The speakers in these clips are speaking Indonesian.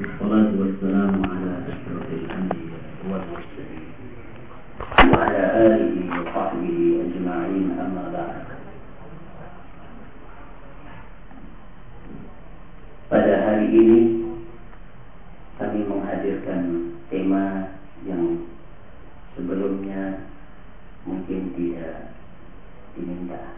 والصلاة والسلام على أشرف الأنبياء والمرسلين وعلى آله وصحبه أجمعين أما بعد. Pada hari ini kami menghadirkan tema yang sebelumnya mungkin tidak diminta,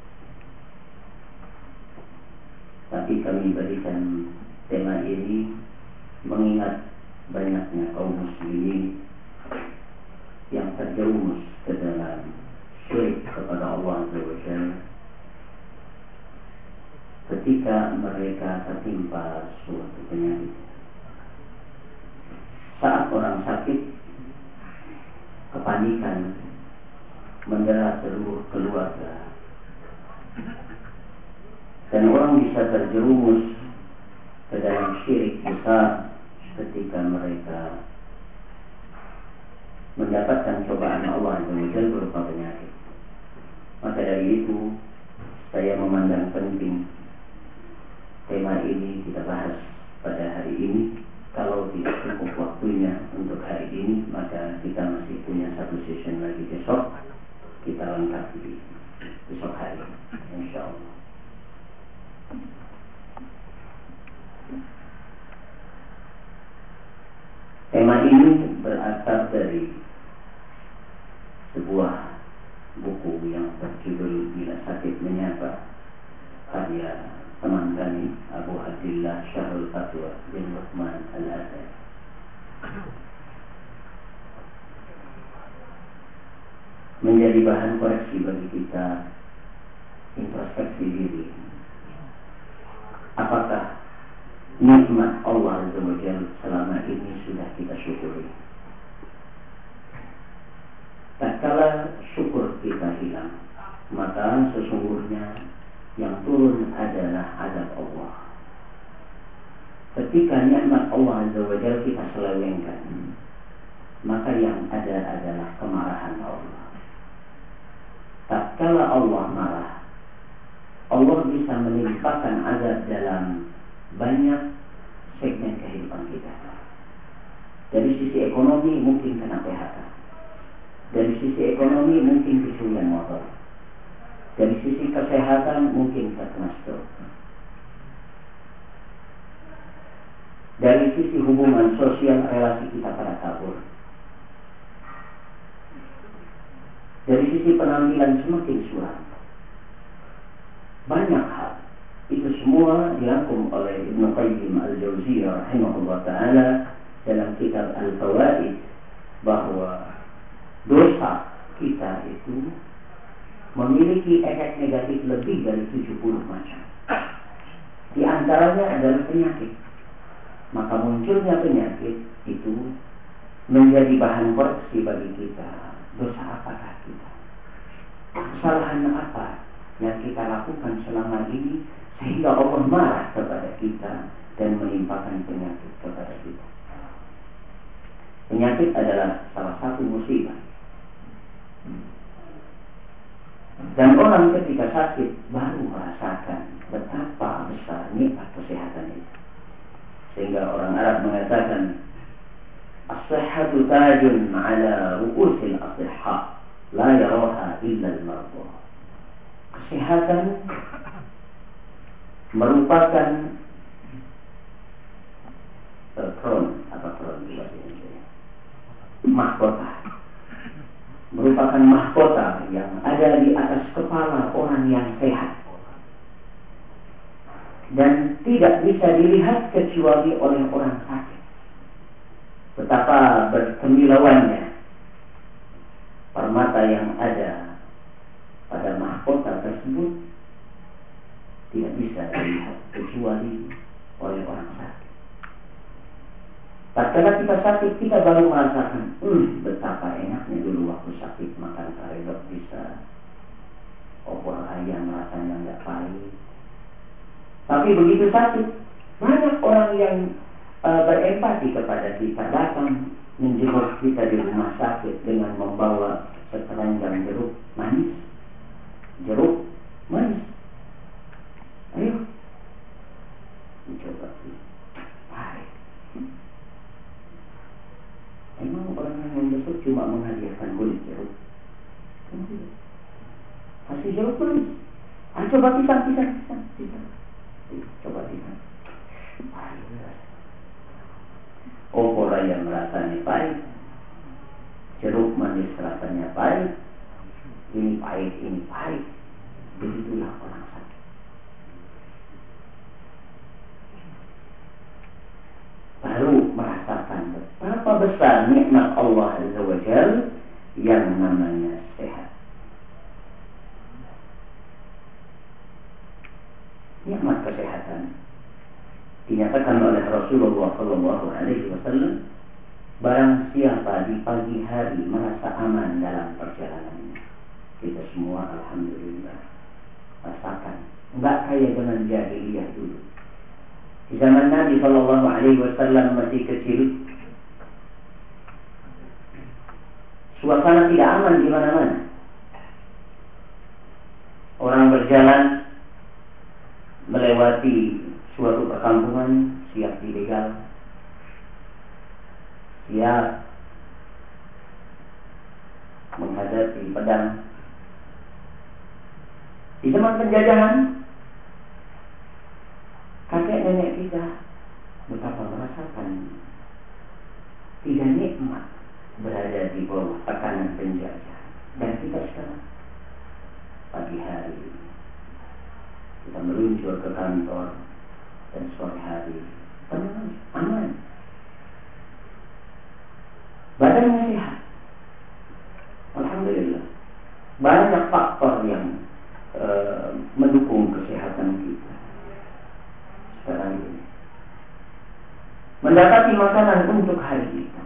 tapi kami berikan tema ini mengingat banyaknya kaum muslimin yang terjerumus ke dalam syirik kepada Allah Azza wa Jalla ketika mereka tertimpa suatu penyakit. Saat orang sakit, kepanikan mendera seluruh keluarga, dan orang bisa terjerumus ke dalam syirik besar ketika mereka mendapatkan cobaan Allah Azza wa Jalla berupa penyakit. Maka dari itu saya memandang penting tema ini kita bahas pada hari ini. Kalau tidak cukup waktunya untuk hari ini, maka kita masih punya satu session lagi besok. Kita lengkapi besok hari, insyaallah. Tema ini berasal dari sebuah buku yang berjudul Bila Sakit Menyapa, karya teman kami Abu Abdillah Syahrul Fatwa bin Luqman Al-Azhar. Menjadi bahan koreksi bagi kita introspeksi diri. Apakah nikmat Allah Azza wa Jalla selama ini sudah kita syukuri? Tatkala syukur kita hilang, maka sesungguhnya yang turun adalah azab Allah. Ketika nikmat Allah Azza wa Jalla kita selewengkan, maka yang ada adalah kemarahan Allah. Tatkala Allah marah, Allah bisa menimpakan azab dalam banyak segmen kehidupan kita. Dari sisi ekonomi mungkin kena PHK. Dari sisi ekonomi mungkin kecurian motor. Dari sisi kesehatan mungkin terkena stroke. Dari sisi hubungan sosial, relasi kita pada kabur. Dari sisi penampilan semakin suram. Banyak hal. Itu semua dirangkum oleh Ibnu Qayyim Al-Jauziyah rahimahullah ta'ala dalam kitab Al-Fawaid, bahwa dosa kita itu memiliki efek negatif lebih dari 70 macam. Di antaranya adalah penyakit. Maka munculnya penyakit itu menjadi bahan koreksi bagi kita. Dosa apakah kita? Kesalahan apa yang kita lakukan selama ini sehingga Allah marah kepada kita dan menimpakan penyakit kepada kita? Penyakit adalah salah satu musibah. Dan orang ketika sakit baru merasakan betapa besar nikmat kesehatan itu. Sehingga orang Arab mengatakan, as-sihhatu tajun ala ru'usil as-sihha, la yaraha illa al-marḍā. Kesehatan merupakan mahkota. Merupakan mahkota yang ada di atas kepala orang yang sehat dan tidak bisa dilihat kecuali oleh orang sakit. Betapa berkemilauannya permata yang ada pada mahkota tersebut tidak bisa dilihat kecuali oleh orang sakit. Tatkala kita sakit, kita baru merasakan betapa enaknya dulu waktu sakit makan karedok bisa, opor ayam rasanya nggak pahit. Tapi begitu sakit, banyak orang yang berempati kepada kita, datang menjenguk kita di rumah sakit dengan membawa sekeranjang jeruk manis. Ayo, mencoba. Pahit. yang membesuk cuma menghadiahkan kulit jeruk. Kasih jeruk manis. Coba pisang. Coba pisang. Orang yang rasanya pahit, jeruk manis rasanya pahit, ini pahit. Begitulah orang sakit. Baru merasakan betapa besar nikmat Allah Azza wa Jalla yang namanya sehat. Nikmat kesehatan dinyatakan oleh Rasulullah Sallallahu Alaihi Wasallam, barang siapa di pagi hari merasa aman dalam perjalanannya, kita semua alhamdulillah rasakan, enggak kayak zaman jahiliyah dulu. Di zaman Nabi Sallallahu Alaihi Wasallam masih kecil, suasana tidak aman di mana-mana. Orang berjalan melewati suatu perkampungan, siap dibegal, siap menghadapi pedang. Di zaman penjajahan, kakek nenek kita betapa merasakan tidak nikmat berada di bawah tekanan penjajah. Dan kita sekarang pagi hari kita meluncur ke kantor, dan sore hari tenang, aman, badannya sehat, alhamdulillah. Banyak faktor yang mendukung kesehatan kita sekarang ini. Mendapati makanan untuk hari kita,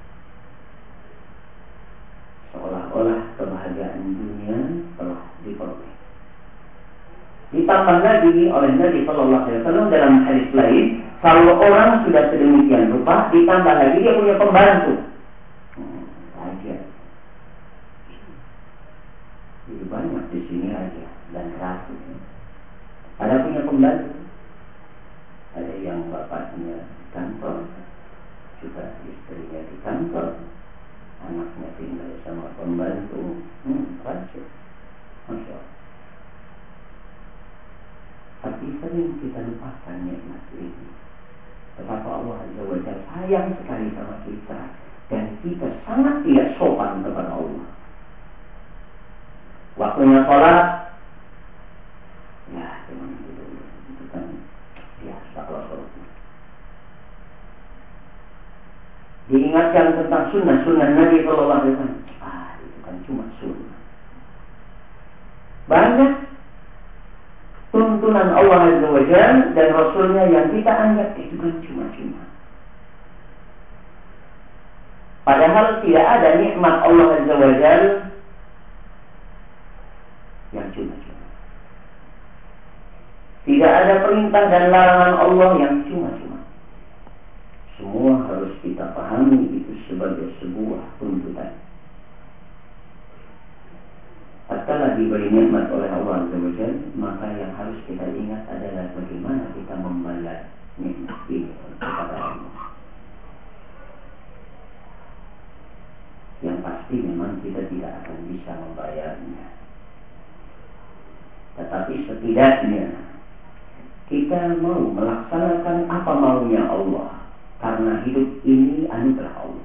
seolah-olah kebahagiaan dunia telah diperoleh. Ditambah lagi oleh Nabi Sallallahu Alaihi Wasallam dalam hadis lain, kalau orang sudah sedemikian rupa, ditambah lagi dia punya pembantu. Aja. Jadi banyak di sini aja dan rasu. Ada punya pembantu. Ada yang bapaknya di kantor, juga istrinya di kantor, anaknya tinggal sama pembantu. Rasu. Masya Allah. Tapi sering kita lupakan nikmat ini. Betapa Allah Azza wa Jalla sayang sekali sama kita, dan kita sangat tidak sopan kepada Allah. Waktunya sholat, ya cuman itu kan biasa kalau sholat. Diingatkan tentang sunnah Nabi Sallallahu Alaihi Wasallam. Itu kan cuma sunnah. Banyak tuntunan Allah Azza wa Jalla dan Rasulnya yang kita anggap itu kan cuma-cuma. Padahal tidak ada nikmat Allah Azza wa Jalla yang cuma-cuma. Tidak ada perintah dan larangan Allah yang cuma-cuma. Semua harus kita pahami itu sebagai sebuah tuntutan. Tatkala diberi nikmat oleh Allah Azza wa Jalla, maka yang harus kita ingat adalah bagaimana kita membalas nikmat ini kepada Allah. Yang pasti memang kita tidak akan bisa membayarnya. Tetapi setidaknya kita mau melaksanakan apa maunya Allah, karena hidup ini anugerah Allah.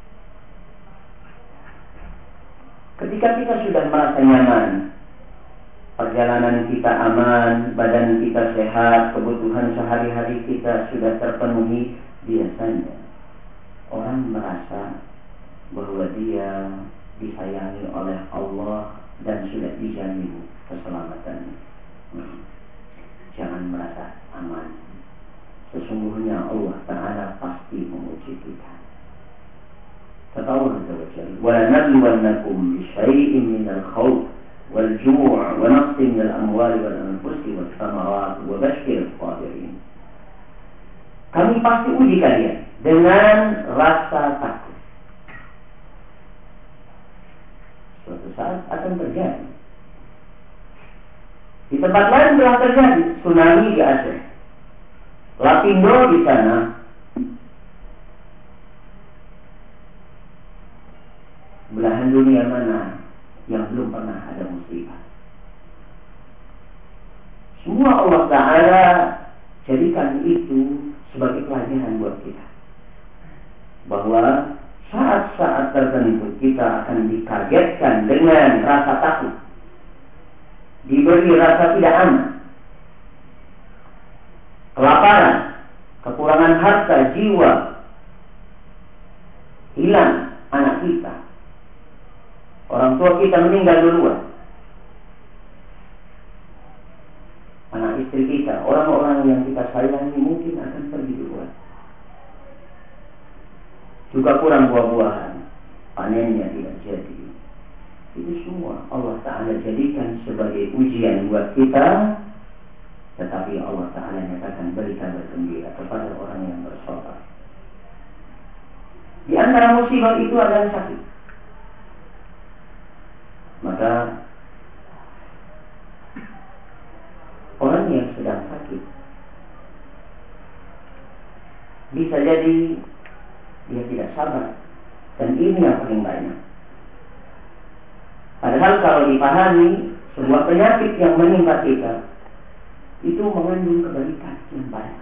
Ketika kita sudah merasa nyaman, perjalanan kita aman, badan kita sehat, kebutuhan sehari-hari kita sudah terpenuhi, biasanya orang merasa bahwa dia disayangi oleh Allah dan sudah dijamin keselamatannya. Jangan merasa aman. Sesungguhnya Allah Ta'ala pasti menguji kita. Kata Allah Azza wa Jalla, وَلَنَبْلُوَنَّكُمْ بِشَيْءٍ مِنَ الْخَوْفِ وَالْجُوعِ وَنَقْصٍ مِنَ الْأَمْوَالِ وَالْأَنفُسِ وَالثَّمَرَاتِ وَبَشِّرِ الصَّابِرِينَ. Kami pasti uji kalian dengan rasa takut. Suatu saat akan terjadi. Di tempat lain telah terjadi tsunami di Aceh, Lapindo di sana, bahwa saat-saat tertentu kita akan dikagetkan dengan rasa takut, diberi rasa tidak aman, kelaparan, kekurangan harta, jiwa, hilang anak kita, orang tua kita meninggal duluan, anak istri kita, orang-orang yang kita sayangi mungkin akan pergi duluan. Juga kurang buah-buahan, panennya tidak jadi. Itu semua Allah Ta'ala jadikan sebagai ujian buat kita. Tetapi Allah Ta'ala nyatakan beri kabar gembira kepada orang yang bersabar. Di antara musibah itu adalah sakit. Maka orang yang sedang sakit bisa jadi dia tidak sabar, dan ini yang paling banyak. Padahal kalau dipahami, sebuah penyakit yang menimpa kita itu mengandung kebaikan yang banyak.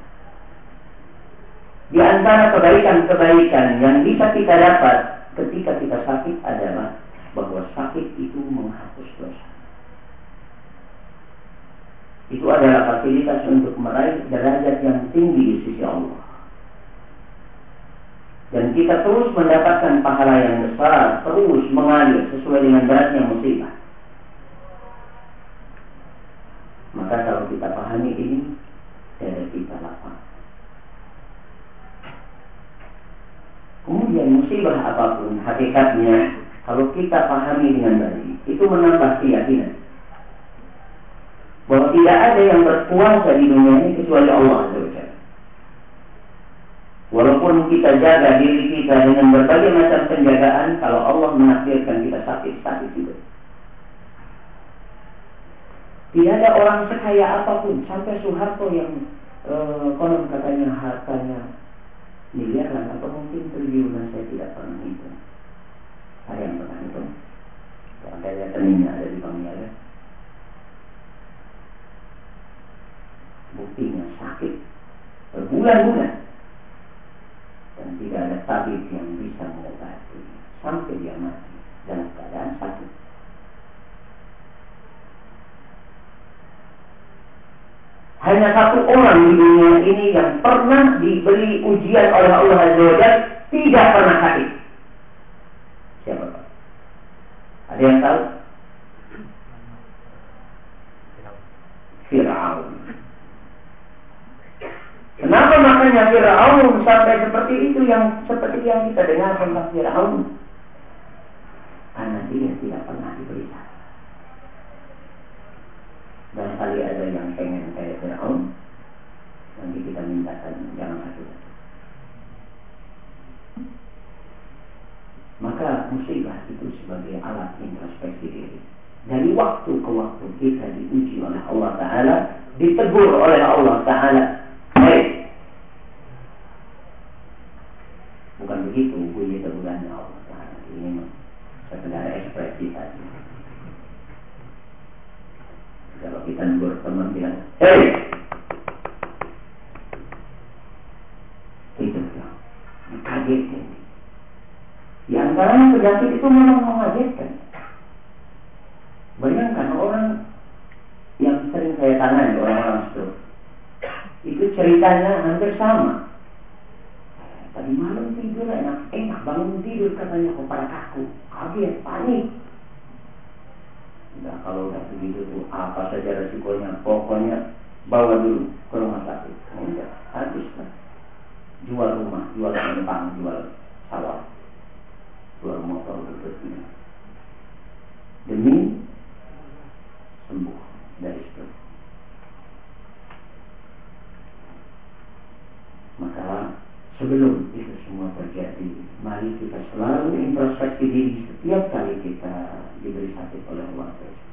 Di antara kebaikan-kebaikan yang bisa kita dapat ketika kita sakit adalah bahwa sakit itu menghapus dosa. Itu adalah fasilitas untuk meraih derajat yang tinggi di sisi Allah. Dan kita terus mendapatkan pahala yang besar, terus mengalir sesuai dengan beratnya musibah. Maka kalau kita pahami ini, dada kita lapang. Kemudian musibah apapun, hakikatnya kalau kita pahami dengan baik, itu menambah keyakinan bahwa tidak ada yang berkuasa di dunia ini kecuali Allah Azza wa Jalla. Walaupun kita jaga diri kita dengan berbagai macam penjagaan, kalau Allah menakdirkan kita sakit juga. Tidak ada orang sekaya apapun, sampai Soeharto yang konon katanya hartanya miliaran atau mungkin triliunan, saya tidak pernah hitung. Ada yang pernah hitung? Ada rekeningnya ada di bank niaga. Buktinya sakit berbulan-bulan dan tidak ada tabib yang bisa mengobati sampai dia mati dalam keadaan sakit. Hanya satu orang di dunia ini yang pernah diberi ujian oleh Allah Azza wa Jalla tidak pernah sakit. Siapa Pak? Ada yang tahu? Fir'aun. Kenapa makanya Fir'aun sampai seperti itu, seperti yang kita dengar tentang Fir'aun? Karena dia tidak pernah diberi sakit. Dan kali ada yang pengen kayak Fir'aun, nanti kita mintakan jangan sakit. Maka musibah itu sebagai alat introspeksi diri. Dari waktu ke waktu kita diuji oleh Allah Ta'ala, ditegur oleh Allah Ta'ala. Hei, bukan begitu bunyi tegurannya Allah Ta'ala. Ini sekedar ekspresi saja. Kalau kita negur teman bilang, hei, itu ya, dikagetkan. Di antara penyakit itu memang mengagetkan. Bayangkan orang yang sering saya tangani, orang-orang stroke, itu ceritanya hampir sama. Tadi malam tidur enak, bangun tidur katanya kok pada kaku, kaget, panik. Nah, kalau udah begitu tuh apa saja resikonya, pokoknya bawa dulu ke rumah sakit. Enggak, habis lah. Jual rumah, jual penumpang, jual sawah, jual motor berikutnya demi sembuh dari stroke. Maka sebelum itu semua terjadi, mari kita selalu introspeksi diri setiap kali kita diberi sakit oleh Allah.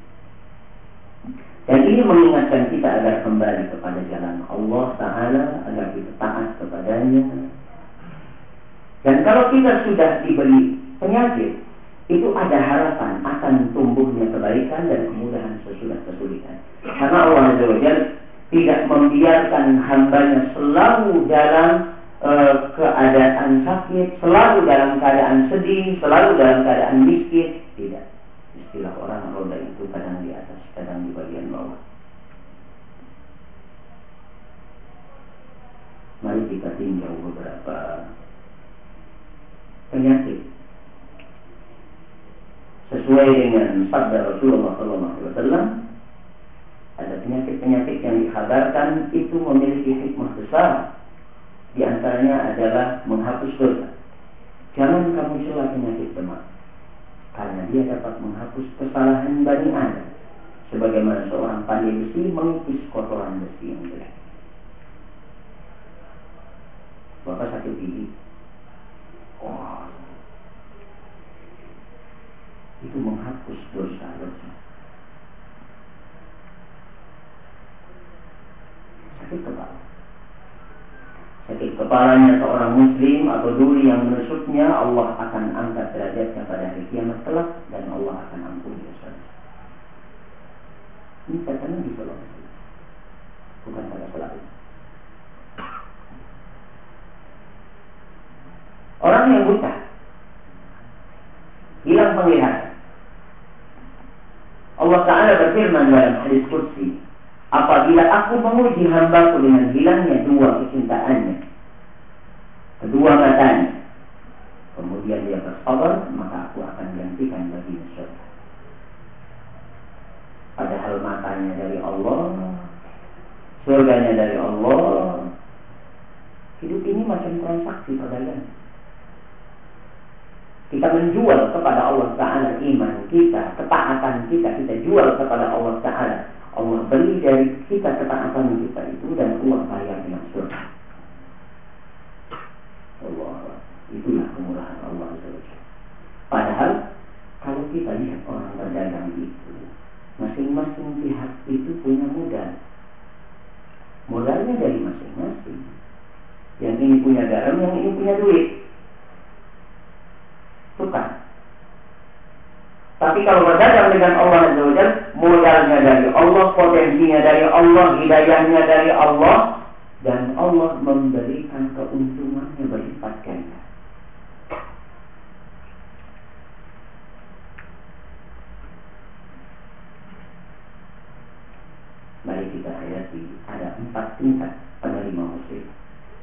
Dan ini mengingatkan kita agar kembali kepada jalan Allah Ta'ala, agar kita taat kepadanya. Dan kalau kita sudah diberi penyakit, itu ada harapan akan tumbuhnya kebaikan dan kemudahan sesudah kesulitan. Karena Allah Azza wa Jalla tidak membiarkan hambanya selalu dalam keadaan sakit, selalu dalam keadaan sedih, selalu dalam keadaan miskin. Tidak. Istilah orang roda itu kadang di atas, kadang di bagian bawah. Mari kita tinjau beberapa penyakit sesuai dengan sabda Rasulullah SAW. Ada penyakit-penyakit yang dikabarkan itu memiliki hikmah besar. Di antaranya adalah menghapus dosa. Jangan kamu cela penyakit demam, karena dia dapat menghapus kesalahan Bani Adam, sebagaimana seorang pandai besi mengikis kotoran besi yang jelek. Bapak sakit gigi, itu menghapus dosa-dosa. Sakit kepala, sakit kepalanya seorang muslim atau duri yang menusuknya, Allah akan angkat derajatnya pada hari kiamat kelak dan Allah akan ampuni dosa-dosa. Ini katanya di Solo, bukan pada selalu. Orang yang buta, hilang penglihatan, Allah Ta'ala berfirman dalam hadis qudsi, apabila aku menguji hambaku dengan hilangnya dua kecintaannya, kedua matanya, kemudian dia bersabar, maka aku akan gantikan baginya surga. Padahal matanya dari Allah, surganya dari Allah. Hidup ini macam transaksi perdagangan. Kita menjual kepada Allah Ta'ala iman kita, ketaatan kita, kita jual kepada Allah Ta'ala. Allah beli dari kita ketaatan kita itu dan Allah bayar dengan surga. Allah, itulah kemurahan Allah SWT. Padahal kalau kita lihat orang berdagang itu, masing-masing pihak itu punya modal. Modalnya dari masing-masing. Yang ini punya garam, yang ini punya duit. Tukar. Tapi kalau berdagang dengan Allah Azza wa Jalla, modalnya dari Allah, potensinya dari Allah, hidayahnya dari Allah, dan Allah memberikan keuntungannya berlipat ganda. Mari kita hayati, ada 4 tingkat penerima musibah.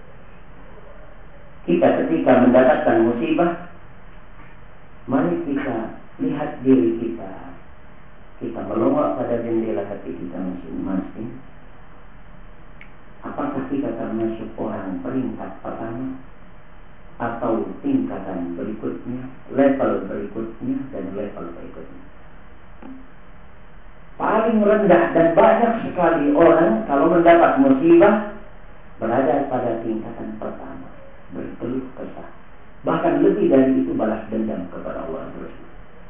Kita ketika mendapatkan musibah, mari kita lihat diri kita. Kita melongok pada jendela hati kita masing-masing. Apakah kita termasuk orang peringkat pertama, atau tingkatan berikutnya, level berikutnya, dan level berikutnya? Paling rendah dan banyak sekali orang kalau mendapat musibah berada pada tingkatan pertama, berkeluh kesah. Bahkan lebih dari itu balas dendam kepada Allah SWT.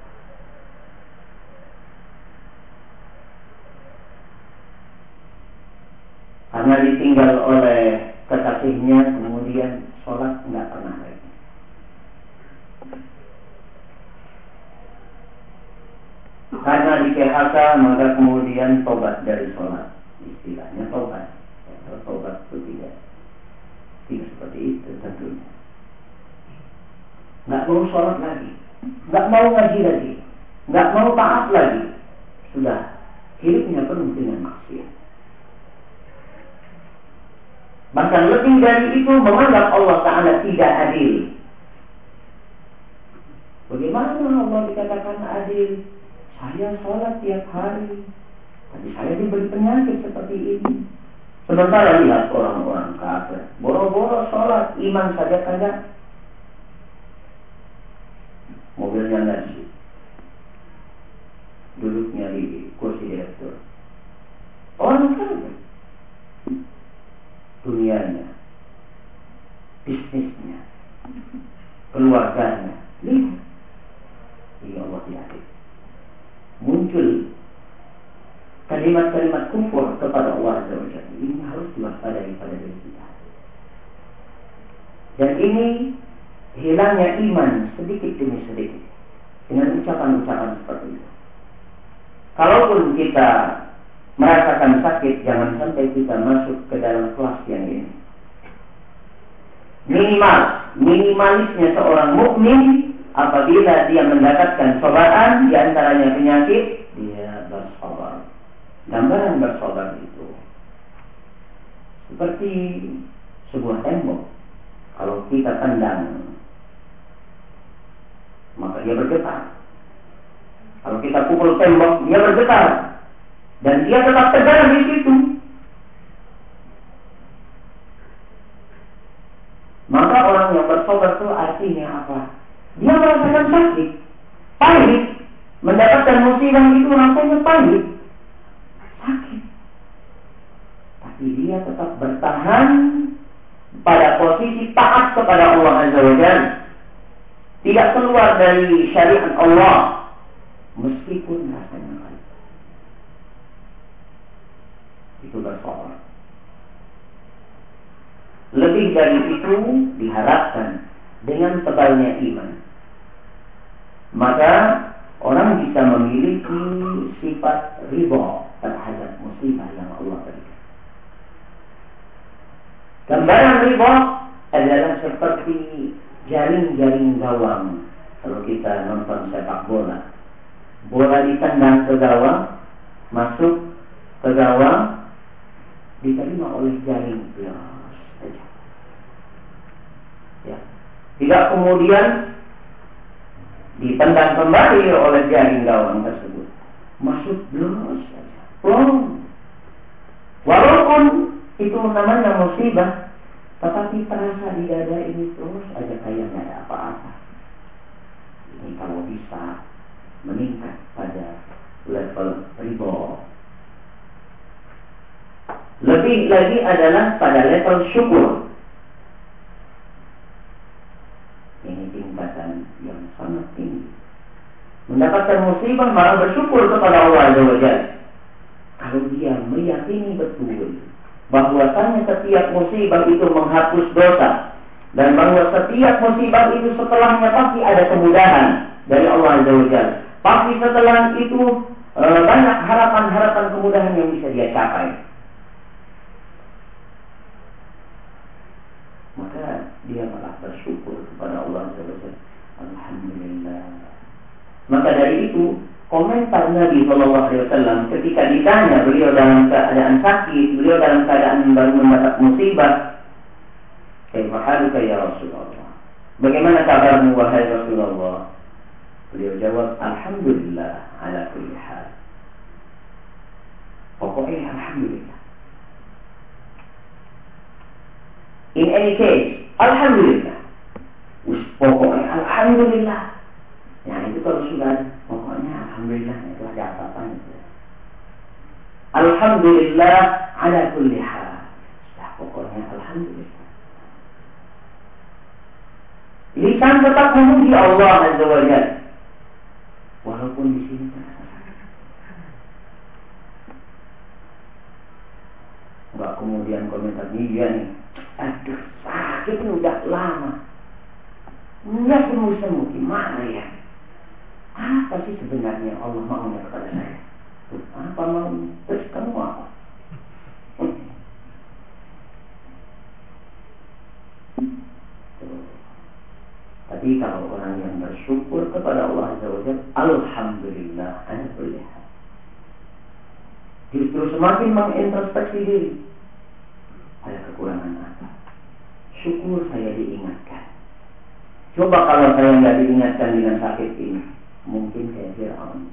Karena ditinggal oleh kekasihnya, kemudian sholat nggak pernah lagi. Karena di PHK, maka kemudian tobat dari sholat. Istilahnya tobat. Kalau tobat itu tidak seperti itu tentunya. Nggak mau sholat lagi, nggak mau ngaji lagi, nggak mau taat lagi. Sudah, hidupnya penuh dengan maksiat. Bahkan lebih dari itu, menganggap Allah Ta'ala tidak adil. Bagaimana Allah dikatakan adil? Saya sholat tiap hari, tapi saya diberi penyakit seperti ini. Sementara lihat orang-orang kafir, boro-boro sholat, iman saja kagak. Mobilnya nasi, duduknya di kursi direktur. Orang kafir, dunianya, bisnisnya, keluarganya, lihat. Ini Allah tidak adil. Muncul kalimat-kalimat kufur kepada Allah Azza wa Jalla. Ini harus diwaspadai pada diri kita. Dan ini hilangnya iman sedikit demi sedikit dengan ucapan-ucapan seperti itu. Kalaupun kita merasakan sakit, jangan sampai kita masuk ke dalam kelas yang ini. minimalisnya seorang mukmin apabila dia mendapatkan cobaan, di antaranya penyakit, dia bersabar. Gambaran bersabar itu seperti sebuah tembok. Kalau kita tendang, maka dia bergetar. Kalau kita pukul tembok, dia bergetar. Dan dia tetap tegar di situ. Maka orang yang bersabar itu artinya apa? Dia merasakan sakit, pahit. Mendapatkan musibah itu rasanya pahit, sakit. Tapi dia tetap bertahan pada posisi taat kepada Allah Azza wa Jalla. Tidak keluar dari syariat Allah, meskipun rasanya pahit. Itu bersabar. Lebih dari itu diharapkan dengan tebalnya iman, maka orang bisa memiliki sifat ridha terhadap musibah yang Allah berikan. Gambaran ridha adalah seperti jaring-jaring gawang. Kalau kita nonton sepak bola, bola ditendang ke gawang, masuk ke gawang, diterima oleh jaring saja. Ya. Tidak kemudian ditendang kembali oleh jaring gawang tersebut. Masuk belum saja. Walaupun itu namanya musibah, tetapi terasa di dada ini terus aja kayak nggak ada apa-apa. Ini kalau bisa meningkat pada level ridho. Lebih lagi adalah pada level syukur. Ini tingkatan yang sangat tinggi. Mendapatkan musibah malah bersyukur kepada Allah Azza wa Jalla. Kalau dia meyakini betul bahwasanya setiap musibah itu menghapus dosa, dan bahwa setiap musibah itu setelahnya pasti ada kemudahan dari Allah Azza wa Jalla. Pasti setelah itu banyak harapan-harapan kemudahan yang bisa dia capai. Maka dia malah bersyukur kepada Allah Azza wa Jalla. Alhamdulillah. Maka dari itu komentar Nabi SAW ketika ditanya, beliau dalam keadaan sakit, beliau dalam keadaan baru mendapat musibah, kaifa haluka ya Rasulullah? Bagaimana kabarmu wahai Rasulullah? Beliau jawab, alhamdulillah ala kulli hal. Pokoknya alhamdulillah. In any case, alhamdulillah. Pokoknya alhamdulillah. Ya itu kalau sudah pokoknya alhamdulillah, itu ada apa-apa itu. Alhamdulillah ala kulli hal. Sudah pokoknya alhamdulillah. Lisan tetap memuji Allah Azza wa Jalla. Walaupun di sini terasa sakit. Enggak kemudian komentar dia nih. Aduh sakit ini udah lama. Enggak sembuh-sembuh, gimana ya? Apa sih sebenarnya Allah maunya kepada saya? Apa mau? Terus kamu apa? Tapi kalau orang yang bersyukur kepada Allah Azza wa Jalla, alhamdulillah, alhamdulillah, justru semakin mengintrospeksi diri. Ada kekurangan apa? Syukur saya diingatkan. Coba kalau saya nggak diingatkan dengan sakit ini, mungkin kayak Fir'aun.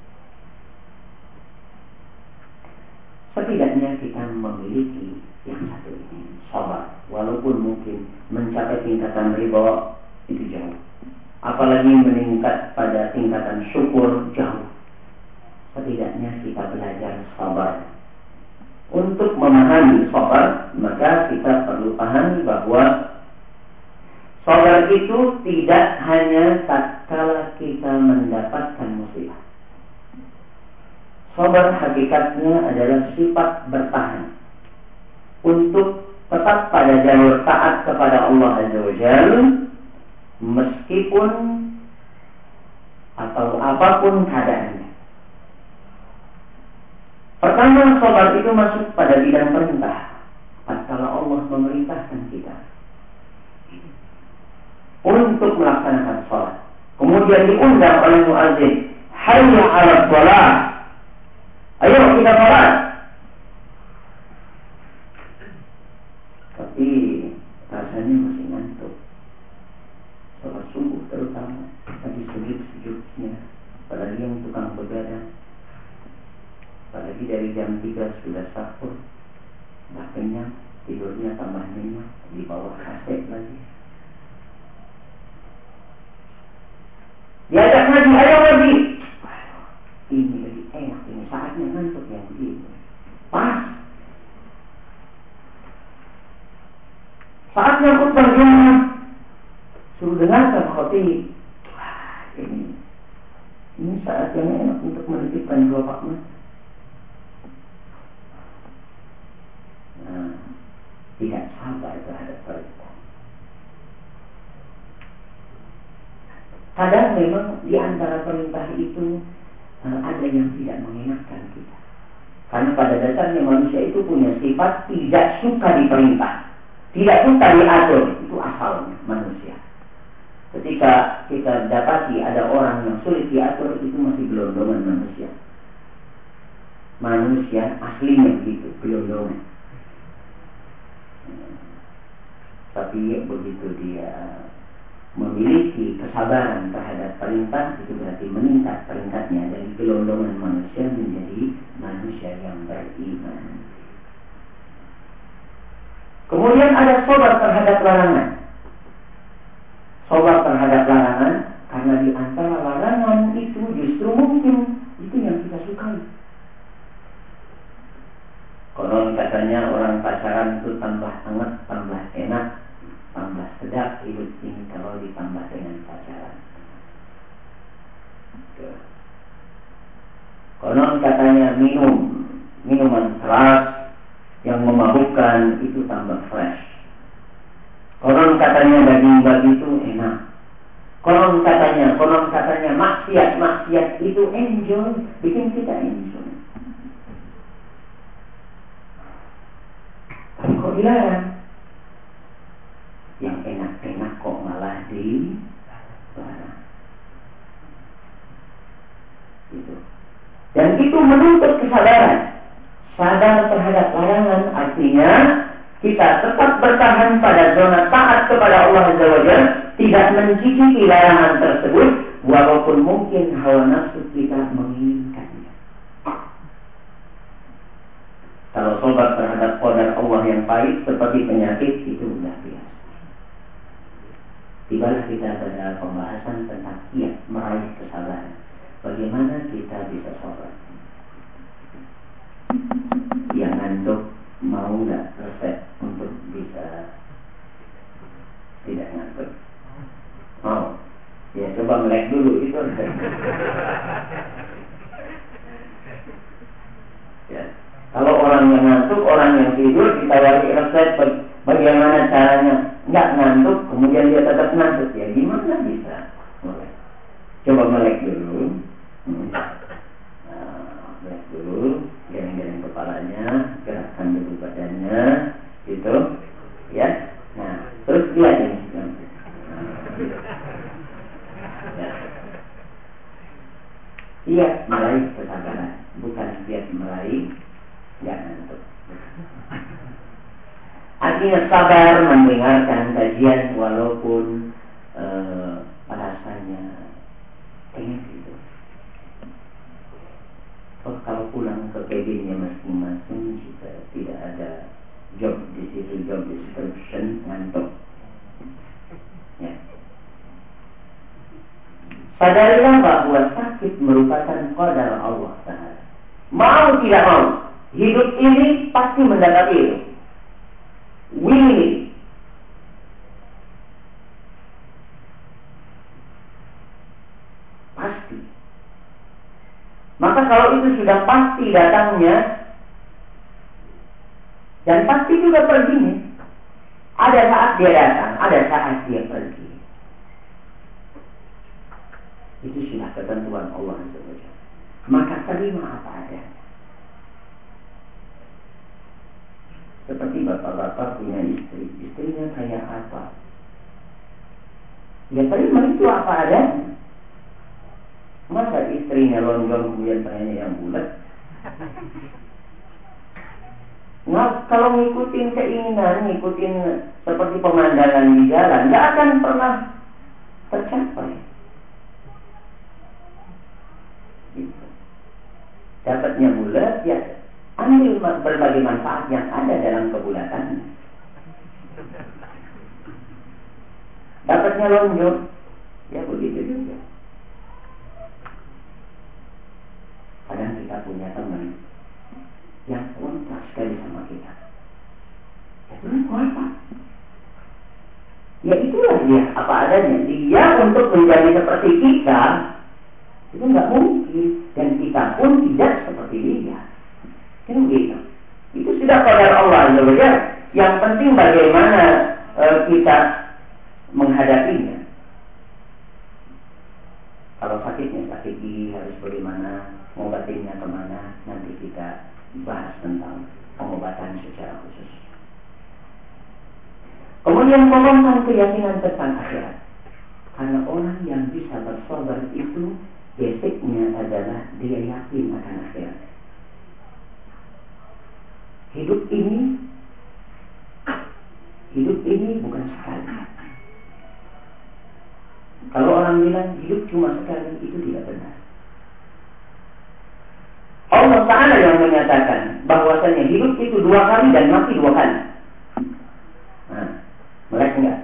Setidaknya kita memiliki yang satu ini, sabar. Walaupun mungkin mencapai tingkatan ridha itu jauh, apalagi meningkat pada tingkatan syukur jauh. Setidaknya kita belajar sabar. Untuk memahami sabar, maka kita perlu pahami bahwa sabar itu tidak hanya tatkala kita mendapatkan musibah. Sabar hakikatnya adalah sifat bertahan untuk tetap pada jalur taat kepada Allah Azza wa Jalla, meskipun atau apapun keadaannya. Pertama, sabar itu masuk pada bidang perintah. Tatkala Allah memerintahkan kita, untuk melaksanakan sholat. Kemudian diundang oleh muadzin, hayya 'alal shalah. Ayo kita sholat. Tapi rasanya masih ngantuk. Sholat subuh terutama, tadi sejuk-sejuknya, apalagi yang tukang begadang, apalagi dari jam 3 sudah sahur, nggak kenyang, tidurnya tambah nyenyak, di bawah kaset lagi. Diajak ngaji, ayo ngaji. Ini lebih enak, ini saatnya ngantuk yang begini. Pas. Saatnya khutbah Jumat, suruh dengarkan khotib. Ini saat yang enak untuk menitipkan kelopak mata. Nah, tidak sabar terhadap perintah. Kadang memang di antara perintah itu ada yang tidak mengenakan kita. Karena pada dasarnya manusia itu punya sifat tidak suka diperintah, tidak suka diatur. Itu asalnya manusia. Ketika kita dapati ada orang yang sulit diatur, itu masih gelondongan manusia. Manusia aslinya begitu, gelondongan. Tapi begitu dia memiliki kesabaran terhadap perintah, itu berarti meningkat peringkatnya dari gelondongan manusia menjadi manusia yang beriman. Kemudian ada sabar terhadap larangan. Sabar terhadap larangan, karena di antara larangan itu justru mungkin itu yang kita sukai. Konon katanya orang pacaran itu tambah hangat, tambah enak, tambah sedap hidup ini kalau ditambah dengan pacaran. Konon katanya minuman keras yang memabukkan itu tambah fresh. Konon katanya daging itu enak. Konon katanya maksiat itu enjoy, bikin kita enjoy. Tapi kok dilarang? Yang enak-enak kok malah dilarang. Gitu. Dan itu menuntut kesabaran. Sadar terhadap larangan artinya kita tetap bertahan pada zona taat kepada Allah Azza wa Jalla, tidak mencicipi larangan tersebut walaupun mungkin hawa nafsu kita menginginkannya. Kalau sobat terhadap qadar Allah yang pahit seperti penyakit, itu sudah biasa. Tibalah kita pada pembahasan tentang kiat meraih kesabaran. Bagaimana kita bisa sabar? Yang ngantuk mau nggak resep untuk bisa tidak ngantuk? Mau? Ya coba melek dulu itu. Ya. Kalau orang yang ngantuk, orang yang tidur ditawari resep bagaimana caranya nggak ngantuk, kemudian dia tetap ngantuk, ya gimana bisa? Melek. Coba melek dulu. Melek dulu, geleng-geleng kepalanya, gerakkan dulu badannya, gitu, ya. Nah, terus lihat ini. Ya. Siap meraih kesabaran, bukan siap meraih nggak ngantuk. Artinya sabar mendengarkan kajian walaupun rasanya pengen gitu. Kalau pulang ke cabinnya masing-masing jika tidak ada job di situ, job description, ngantuk. Ya. Sadarilah bahwa sakit merupakan qadar Allah Ta'ala. Mau tidak mau, hidup ini pasti mendapati itu. Willing. Pasti. Maka kalau itu sudah pasti datangnya dan pasti juga perginya, ada saat dia datang, ada saat dia pergi. Itu sudah ketentuan Allah SWT. Maka terima apa adanya. Seperti bapak-bapak punya istri, istrinya kayak apa? Ya terima itu apa adanya. Masa istrinya lonjong kemudian pengennya yang bulat? Nah, kalau ngikutin keinginan, ngikutin seperti pemandangan di jalan, nggak akan pernah tercapai. Gitu. Dapatnya bulat, ya ambil berbagai manfaat yang ada dalam kebulatannya. Dapatnya lonjong, ya begitu juga. Kadang kita punya teman yang kontras sekali sama kita. Ya itu apa? Ya itulah dia apa adanya. Dia untuk menjadi seperti kita itu nggak mungkin, dan kita pun tidak seperti dia. Kan begitu. Itu sudah qadar Allah Azza wa Jalla. Yang penting bagaimana kita menghadapinya. Kalau sakitnya sakit gigi harus bagaimana, mengobatinya kemana, nanti kita bahas tentang pengobatan secara khusus. Kemudian tentang keyakinan tentang akhirat. Karena orang yang bisa bersabar itu basicnya adalah dia yakin akan akhirat. Hidup ini bukan sekali. Kalau orang bilang hidup cuma sekali, itu tidak benar. Allah Ta'ala yang menyatakan bahwasanya hidup itu 2 kali dan mati 2 kali. Nah, melek enggak?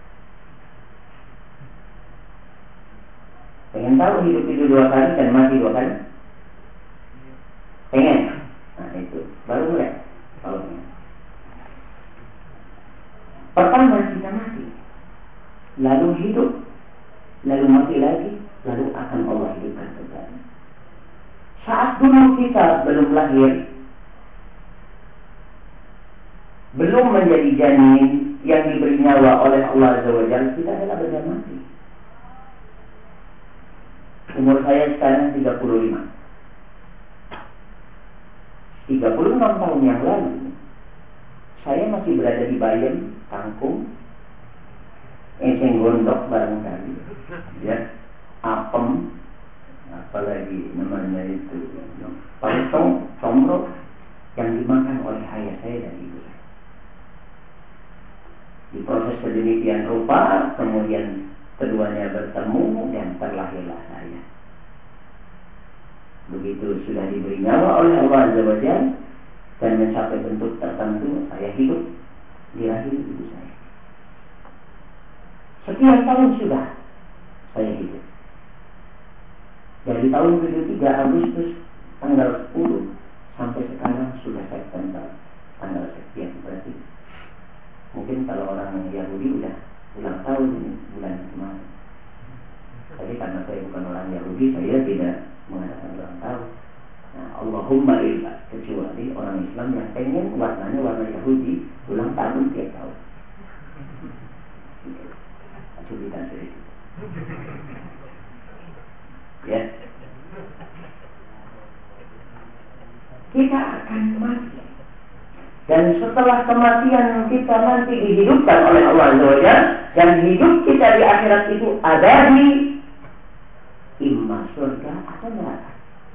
Pengen tahu hidup itu 2 kali dan mati 2 kali? Pengen? Nah itu, baru melek. Kalau pengen. Pertama kita mati, lalu hidup, lalu mati lagi, lalu akan Allah hidupkan kembali. Saat dulu kita belum lahir, belum menjadi janin yang diberi nyawa oleh Allah Azza wa Jalla, kita adalah benda mati. Umur saya sekarang 35. 36 tahun yang lalu, saya masih berada di Bayern, Kangkung, enceng gondok barangkali, ya, apem, apalagi namanya itu, paltong, comrok, yang dimakan oleh ayah saya dan ibu saya. Diproses sedemikian rupa, kemudian keduanya bertemu dan terlahirlah saya. Begitu sudah diberi nyawa oleh Allah Azza wa Jalla dan mencapai bentuk tertentu, saya hidup di rahim ibu saya. Sekian tahun sudah saya hidup. Dari tahun 73 Agustus tanggal 10 sampai sekarang sudah September tanggal sekian, berarti mungkin kalau orang Yahudi udah ulang tahun ini bulan kemarin. Tapi karena saya bukan orang Yahudi, saya tidak mengadakan ulang tahun. Nah, Allahumma illa, kecuali orang Islam yang pengen warnanya warna Yahudi, ulang tahun tiap tahun. Cubitan sedikit. Ya. Kita akan mati. Dan setelah kematian kita nanti dihidupkan oleh Allah Azza wa Jalla, dan hidup kita di akhirat itu ada di imma surga atau neraka.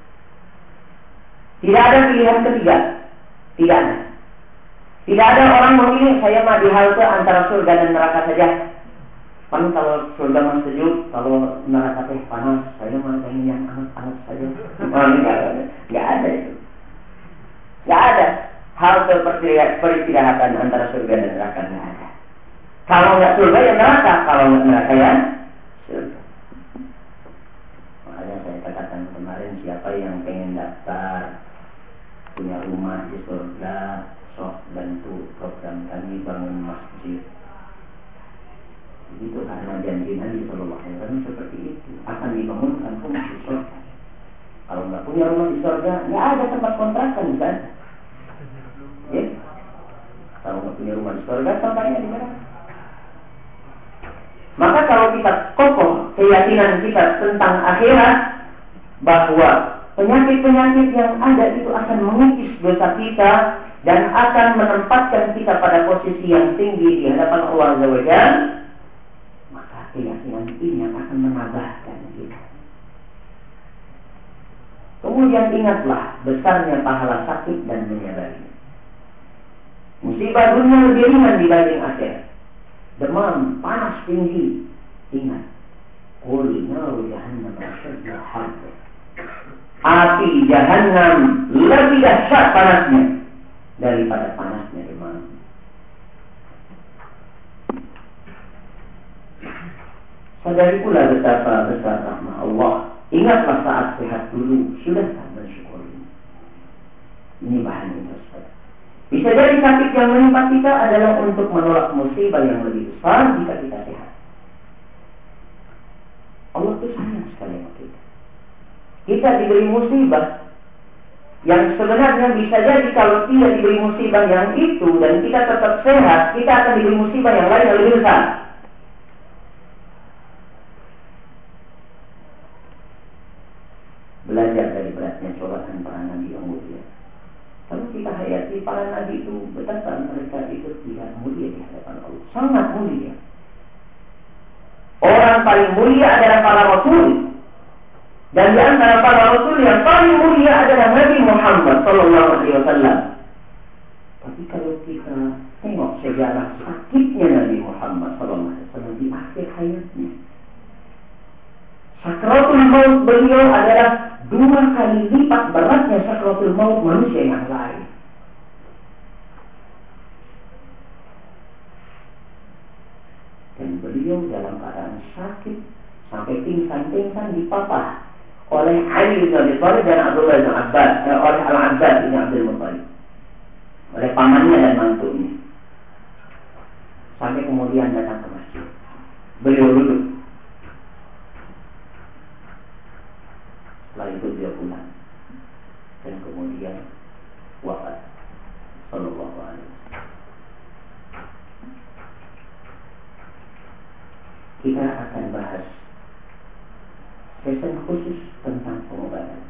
Tidak ada pilihan ketiga. Tidak ada. Tidak ada orang memilih saya mah di halte antara surga dan neraka saja. Kan kalau surga mah sejuk, kalau neraka teh panas, saya mah pengen yang hangat-hangat saja. Enggak ada itu. Enggak ada. Halte peristirahatan antara surga dan neraka enggak ada. Kalau enggak surga ya neraka, kalau enggak neraka ya surga. Makanya saya katakan kemarin, siapa yang pengen daftar punya rumah di surga, sok bantu program kami bangun masjid. Itu karena janji Nabi Sallallahu Alaihi Wasallam seperti itu, akan dibangunkan rumah di surga. Kalau nggak punya rumah di surga, nggak ada tempat kontrakan kan? Ya? Kalau nggak punya rumah di surga, tempatnya di mana? Maka kalau kita kokoh keyakinan kita tentang akhirat, bahwa penyakit-penyakit yang ada itu akan mengikis dosa kita dan akan menempatkan kita pada posisi yang tinggi di hadapan Allah Azza wa Jalla, maka keyakinan ini yang akan menambahkan kita. Kemudian ingatlah besarnya pahala sakit dan menyadari musibah dunia lebih ringan dibanding akhirat. Demam, panas tinggi. Ingat, qul naru jahannam asyaddu harra. Api jahannam lebih dahsyat panasnya daripada panasnya demam. Sadari pula betapa besar rahmat Allah. Ingatlah saat sehat dulu, sudahkah bersyukuri? Ini bahan introspeksi. Bisa jadi sakit yang menimpa kita adalah untuk menolak musibah yang lebih besar jika kita sehat. Allah itu sayang sekali sama kita. Kita diberi musibah yang sebenarnya bisa jadi kalau tidak diberi musibah yang itu dan kita tetap sehat, kita akan diberi musibah yang lain yang lebih besar. Belajar dari beratnya cobaan para nabi yang mulia. Kalau kita hayati para nabi itu, betapa mereka itu tidak mulia di hadapan Allah. Sangat mulia. Orang paling mulia adalah para rasul. Dan di antara para rasul yang paling mulia adalah Nabi Muhammad SAW. Tapi kalau kita tengok sejarah sakitnya Nabi Muhammad SAW di akhir hayatnya, sakratul maut beliau adalah 2 kali lipat beratnya sakratul maut manusia yang lain. Dan beliau dalam keadaan sakit sampai pingsan-pingsan dipapah oleh Ali bin Abi Thalib dan Abdullah bin Abbas, oleh Al-Abbas bin Abdul Muttalib, oleh pamannya dan mantunya. Sampai kemudian datang ke masjid. Beliau duduk. Setelah itu beliau pulang dan kemudian wafat sallallahu alaihi wasallam. Kita akan bahas sesi khusus tentang pengobatan.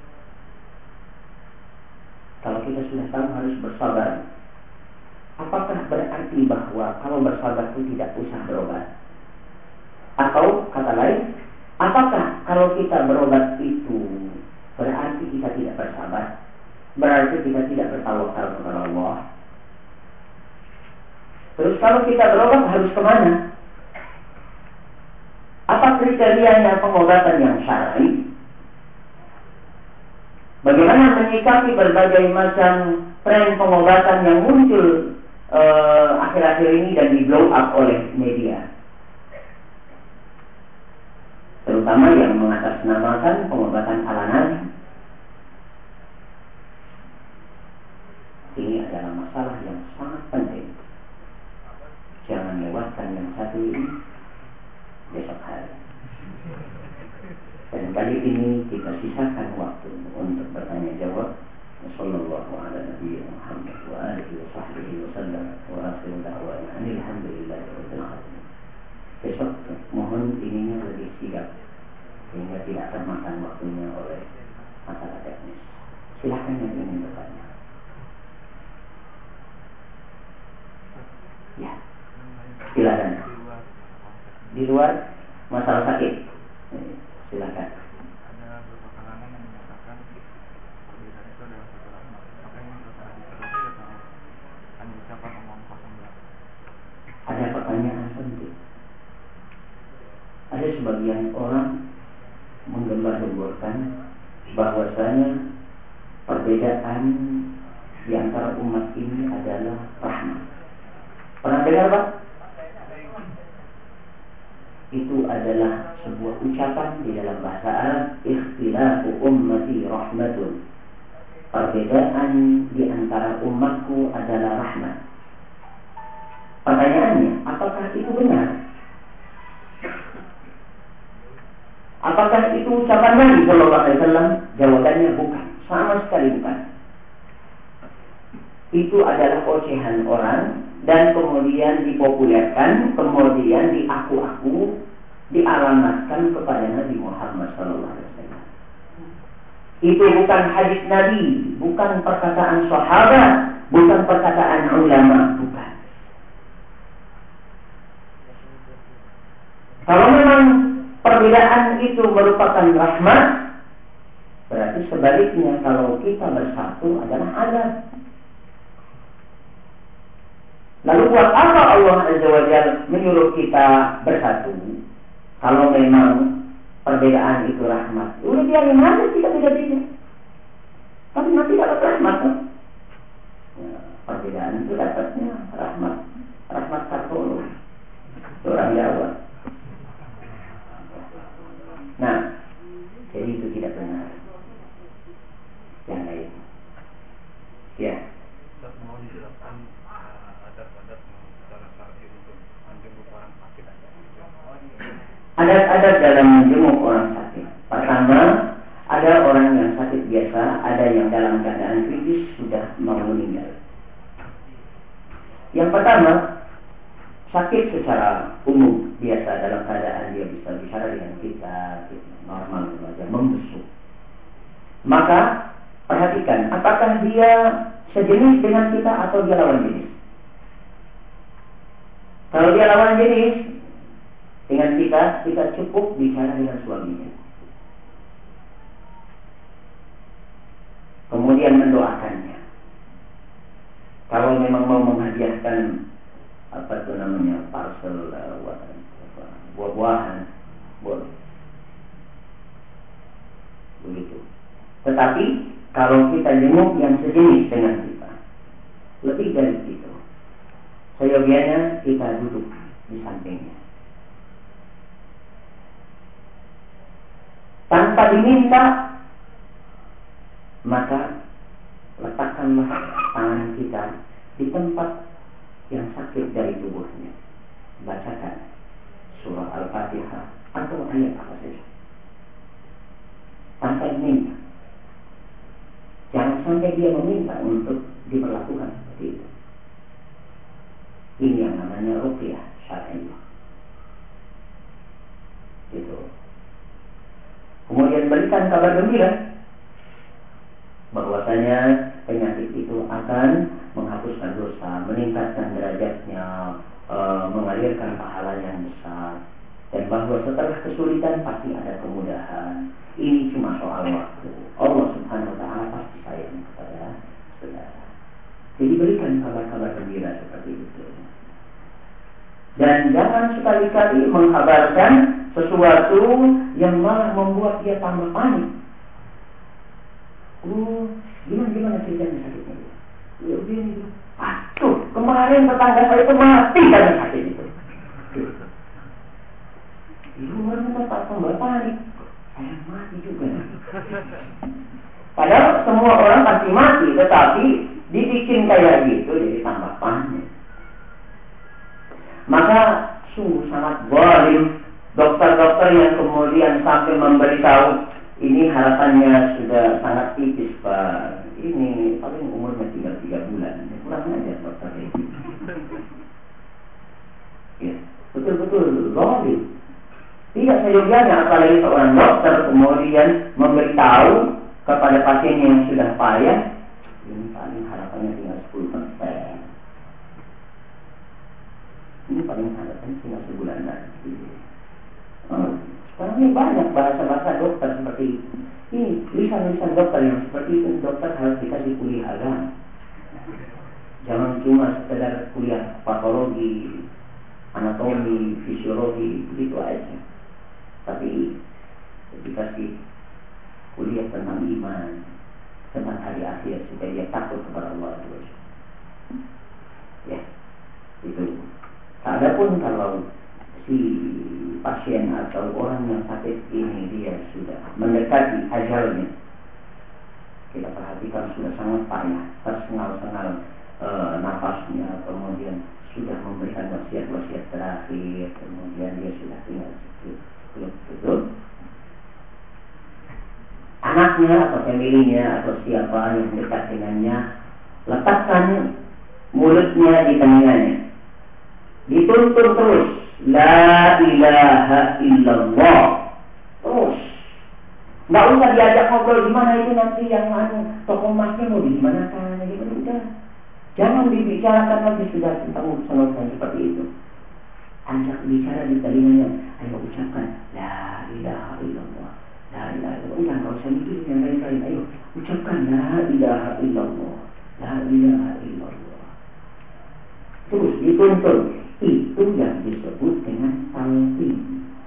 Kalau kita sudah tahu harus bersabar, apakah berarti bahwa kalau bersabar itu tidak usah berobat? Atau kata lain, apakah kalau kita berobat itu berarti kita tidak bersabar? Berarti kita tidak bertawakal kepada Allah? Terus kalau kita berobat harus kemana? Apa kriterianya pengobatan yang syar'i? Bagaimana menyikapi berbagai macam tren pengobatan yang muncul akhir-akhir ini dan di blow up oleh media? Terutama yang mengatasnamakan pengobatan ala nabi. Ini adalah masalah yang sangat penting. Jangan lewatkan yang satu ini besok hari. Dan kali ini kita sisakan waktu untuk bertanya jawab. Sallallahu ala nabiyina Muhammad wa alihi wa sahbihi wa sallam wa akhiru da'wana alhamdulillahi rabbil alamin. Besok mohon ininya lebih sigap sehingga tidak termakan waktunya oleh masalah teknis. Silakan yang ingin bertanya. Ya, silakan. Di luar masalah sakit, silakan. Ada beberapa kalangan yang menyatakan perbedaan itu adalah satu rahmat. Apakah ini terkait diteruskan atau hanya ucapan omong kosong belaka? Ada pertanyaan penting. Ada sebagian orang menggembar-gemborkan bahwasanya perbedaan di antara umat ini adalah rahmat. Pernah dengar, Pak? Itu adalah sebuah ucapan di dalam bahasa Arab, ikhtilafu ummati rahmatun. Perbedaan di antara umatku adalah rahmat. Pertanyaannya, apakah itu benar? Apakah itu ucapan Nabi sallallahu alaihi wasallam? Jawabannya bukan, sama sekali bukan. Itu adalah ocehan orang dan kemudian dipopulerkan, kemudian diaku-aku, dialamatkan kepada Nabi Muhammad SAW. Itu bukan hadis Nabi, bukan perkataan sahabat, bukan perkataan ulama, bukan. Kalau memang perbedaan itu merupakan rahmat, berarti sebaliknya kalau kita bersatu adalah adab. Lalu buat apa Allah Azza wa Jalla menyuruh kita bersatu? Kalau memang perbedaan itu rahmat, udah biarin aja kita beda-beda. Tapi nanti dapat rahmat kan? Ya, perbedaan itu dapatnya rahmat, rahmat kartolo. Orang Jawa. Nah, jadi itu tidak benar. Yang lain. Ya. Mau dijelaskan adat-adat secara syar'i untuk menjenguk orang sakit. Adat-adat dalam menjenguk orang sakit. Pertama, ada orang yang sakit biasa, ada yang dalam keadaan kritis sudah mau meninggal. Yang pertama, sakit secara umum biasa dalam keadaan dia bisa bicara dengan kita normal saja, membesuk. Maka perhatikan apakah dia sejenis dengan kita atau dia lawan jenis. Kalau dia lawan jenis dengan kita cukup bicara dengan suaminya. Kemudian mendoakannya. Kalau memang mau menghadiahkan parcel buah-buahan, boleh. Begitu. Tetapi kalau kita jenguk yang sejenis dengan kita, lebih dari itu, seyogianya kita duduk di sampingnya. Tanpa diminta, maka letakkanlah tangan kita di tempat yang sakit dari tubuhnya. Bacakan surah Al-Fatihah atau ayat apa saja. Tanpa diminta. Jangan sampai dia meminta untuk diperlakukan seperti itu. Ini yang namanya ruqyah syar'iyyah. Gitu. Kemudian berikan kabar gembira bahwasanya penyakit itu akan menghapuskan dosa, meningkatkan derajatnya, mengalirkan pahala yang besar, dan bahwa setelah kesulitan pasti ada kemudahan. Ini cuma soal waktu. Allah Subhanahu wa Ta'ala pasti sayang kepada saudara. Jadi berikan kabar-kabar gembira seperti itu. Dan jangan sekali-kali mengkabarkan sesuatu yang malah membuat dia tambah panik. Gimana ceritanya sakitnya? Ya begini. Aduh, kemarin tetangga saya itu mati karena sakit itu. Ibu orang tak tambah panik. Saya mati juga. Padahal semua orang pasti mati, tetapi dibikin kayak gitu jadi tambah panik. Maka sungguh sangat zalim dokter-dokter yang kemudian sampai memberitahu ini harapannya sudah sangat tipis Pak. Ini paling umurnya tinggal 3 bulan. Kurang aja dokter ini. Ya, betul-betul zalim. Tidak seyogianya apalagi seorang dokter kemudian memberitahu kepada pasien yang sudah payah, ini paling harapannya tinggal 10%. Ini paling harapannya tinggal sebulan lagi. Sekarang ini banyak bahasa-bahasa dokter seperti itu. Ini lisan-lisan dokter yang seperti itu, dokter harus dikasih kuliah agama. Jangan cuma sekedar kuliah patologi, anatomi, fisiologi, begitu aja. Tapi dikasih kuliah tentang iman, tentang hari akhir supaya dia takut kepada Allah. Ya, itu. Adapun kalau si pasien atau orang yang sakit ini dia sudah mendekati ajalnya, kita perhatikan sudah sangat payah, tersengal-sengal nafasnya, kemudian sudah memberikan wasiat-wasiat terakhir, kemudian dia sudah tinggal betul. Anaknya atau familinya atau siapa yang dekat dengannya, letakkan mulutnya di telinganya, dituntun terus la ilaha illallah terus. Nggak usah diajak ngobrol gimana itu nanti yang toko emasnya mau digimanakan, udah. Jangan dibicarakan lagi sudah tentang urusan seperti itu. ajak bicara di telinganya, ayo ucapkan la ilaha illallah, la ilaha illallah. Udah nggak usah mikirin yang lain-lain, ayo ucapkan la ilaha illallah, la ilaha illallah. Terus dituntun, itu yang disebut dengan talqin.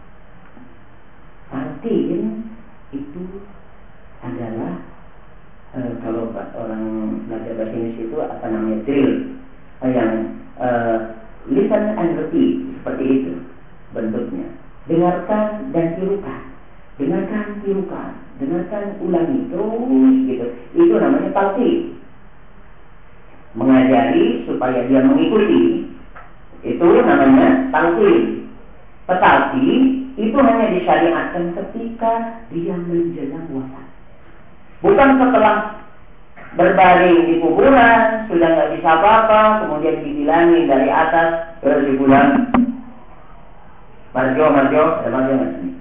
Talqin itu adalah kalau orang belajar bahasa Inggris itu apa namanya, drill, yang listen and repeat, seperti itu bentuknya. Dengarkan dan tirukan, dengarkan, tirukan, dengarkan, ulangi terus gitu. Itu namanya talqin. Mengajari supaya dia mengikuti, itu namanya talqin. Tetapi itu hanya disyariatkan ketika dia menjelang wafat, bukan setelah berbaring di kuburan, sudah nggak bisa apa-apa, kemudian dibilangi dari atas di bulan, Marjo, ada Marjo nggak sini?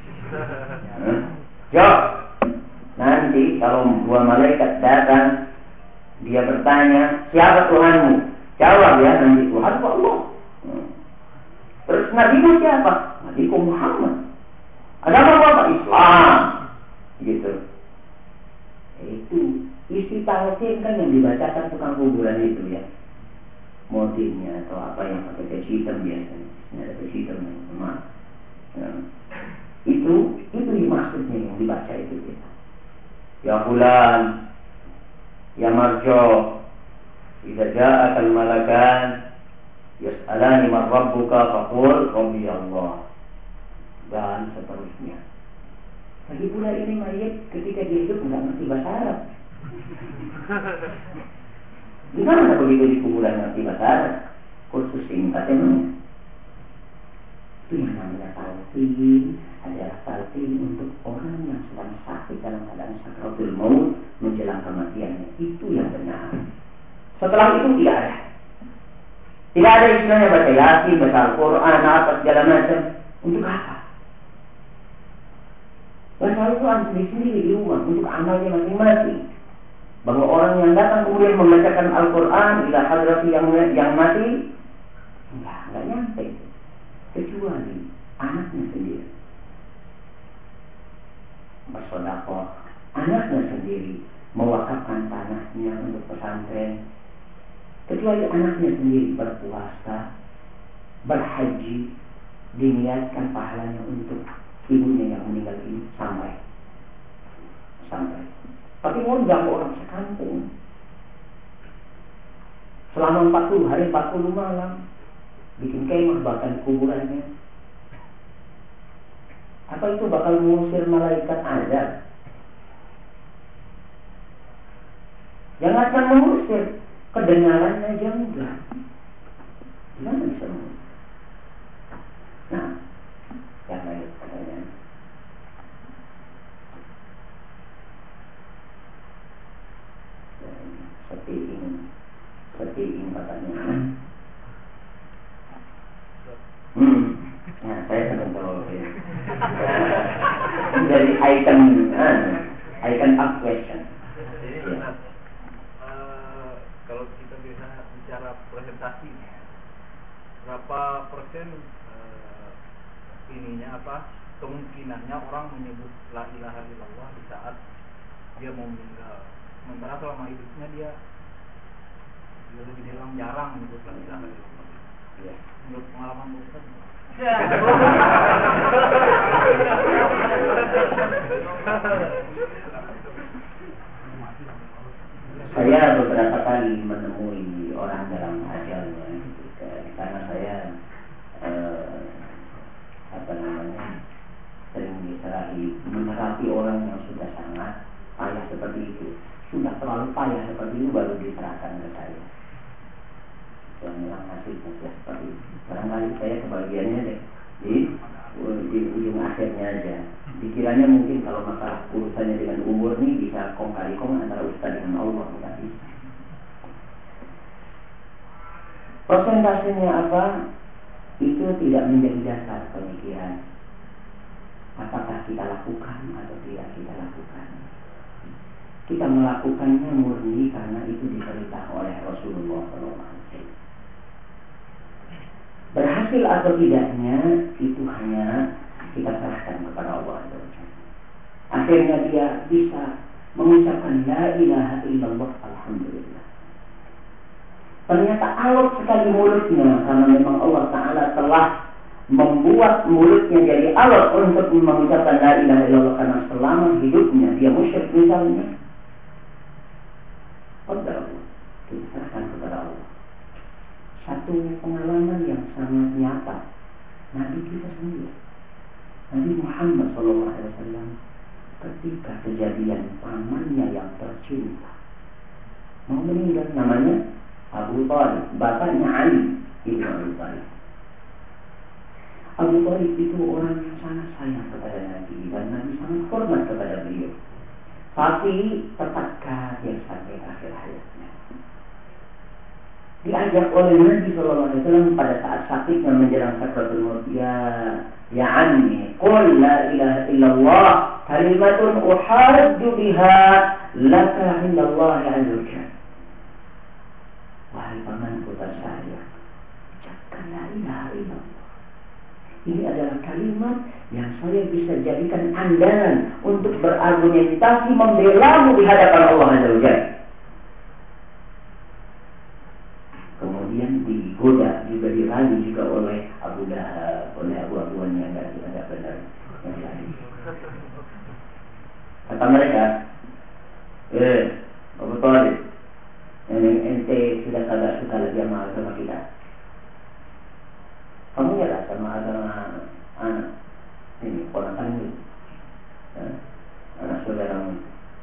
Jo, nanti kalau dua malaikat datang, dia bertanya, siapa Tuhanmu? Jawab ya, nanti Tuhan Allah. Terus Nabi siapa? Nabi Muhammad. Agama apa? Islam. Gitu. Itu isi talqin kan yang dibacakan tukang kuburan itu ya, motifnya atau apa yang pakai baju hitam biasanya, ada baju hitam maaf. Ya. Itu maksudnya yang dibaca itu ya. Ya fulan, ya marjo, idza ja'aka al-malakan yas'alani man rabbuka faqul rabbi Allah, dan seterusnya. Lagi pula ini mayat ketika dia hidup nggak ngerti bahasa Arab. Gimana begitu di kuburan ngerti bahasa Arab? Kursus singkat emang. Itu yang namanya talqin, adalah talqin untuk orang yang sedang sakit dalam keadaan sakratul maut menjelang kematiannya. Itu yang benar. Setelah itu tidak ada. Tidak ada istilahnya baca Yasin, baca Al-Quran, apa segala macam. Untuk apa? Baca Al-Quran sendiri di rumah untuk amalnya masing-masing. Bahwa orang yang datang kemudian membacakan Al-Quran ila hadrati yang mati, enggak nyampe, kecuali anaknya sendiri. Bersedekah, anaknya sendiri mewakafkan tanahnya untuk pesantren, kecuali anaknya sendiri berpuasa, berhaji, diniatkan pahalanya untuk ibunya yang meninggal ini sampai. Tapi mau ganggu orang sekampung selama 40 hari 40 malam, bikin kemah bahkan kuburannya. Apa itu bakal mengusir malaikat azab? Yang akan mengusir kedengarannya aja enggak. Gimana bisa mengusir? Nah, yang lain katanya. Seperti ini katanya. Nah, saya sedang tahu dari icon up question. Ya. Kalau kita bicara presentasi, berapa persen kemungkinannya orang menyebut la ilaha illallah di saat dia mau meninggal? Sementara selama hidupnya dia lebih jarang menyebut la ilaha illallah. Ya. Menurut pengalaman Ustaz. Saya beberapa kali menemui orang dalam ajalnya, karena saya sering menerapi orang yang sudah sangat payah seperti itu, sudah terlalu payah seperti itu, baru diserahkan ke saya. Yang bilang nasibnya seperti itu. Barangkali saya kebagiannya deh di ujung akhirnya aja. Dikiranya mungkin kalau masalah urusannya dengan umur nih bisa kong kali kong antara Ustaz dengan Allah, bukan bisa. Persentasenya apa? Itu tidak menjadi dasar pemikiran. Apakah kita lakukan atau tidak kita lakukan? Kita melakukannya murni karena itu diperintah oleh Rasulullah SAW. Berhasil atau tidaknya itu hanya kita serahkan kepada Allah. Akhirnya dia bisa mengucapkan la ilaha illallah, alhamdulillah. Ternyata alot sekali mulutnya, karena memang Allah Ta'ala telah membuat mulutnya jadi alot untuk mengucapkan la ilaha illallah, karena selama hidupnya dia musyrik misalnya. Kepada Allah, kita serahkan kepada Allah. Satu pengalaman yang sangat nyata, Nabi kita sendiri, Nabi Muhammad SAW, ketika kejadian pamannya yang tercinta mau meninggal, namanya Abu Thalib, bapaknya Ali ibn Abi Thalib. Abu Thalib itu orang yang sangat sayang kepada Nabi dan Nabi sangat hormat kepada beliau. Tapi tepatkah dia sampai akhir hayatnya? Diajak oleh Nabi SAW pada saat sakitnya menjelang sakaratul maut, ya ammi, qul la ilaha illallah kalimatun uhajju biha laka indallahi azza wa jalla. Wahai pamanku tersayang, ucapkan la ilaha illallah. Ini adalah kalimat yang saya bisa jadikan andalan untuk berargumentasi membelamu di hadapan Allah azza wa jalla. Kemudian digoda juga, dirayu juga oleh Abu Lahab, oleh abu-abuan yang tidak benar yang lain. Kata mereka, Abu Thalib, ente sudah kagak suka lagi sama agama kita. Kamu ya sama agama anak ini, ponakanmu, anak saudaramu.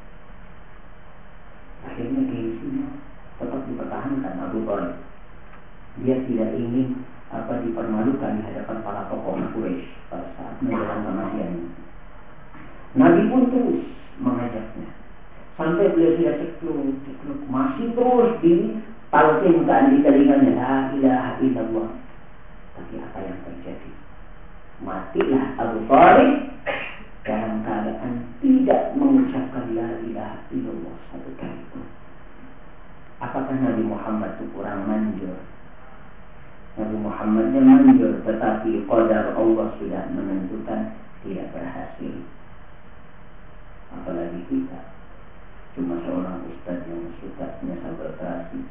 Akhirnya gengsinya tetap dipertahankan Abu Thalib. Dia tidak ingin dipermalukan di hadapan para tokoh Quraisy pada saat menjelang kematian. Nabi pun terus mengajaknya sampai beliau sudah cekluk, masih terus ditalkinkan di telinganya la ilaha illallah. Tapi apa yang terjadi? Matilah Abu Thalib dalam keadaan tidak mengucapkan la ilaha illallah satu kali pun. Apakah Nabi Muhammad itu kurang manjur? Nabi Muhammadnya manjur, tetapi qadar Allah sudah menentukan tidak berhasil. Apalagi kita, cuma seorang ustaz yang suka nyasar berkreasi.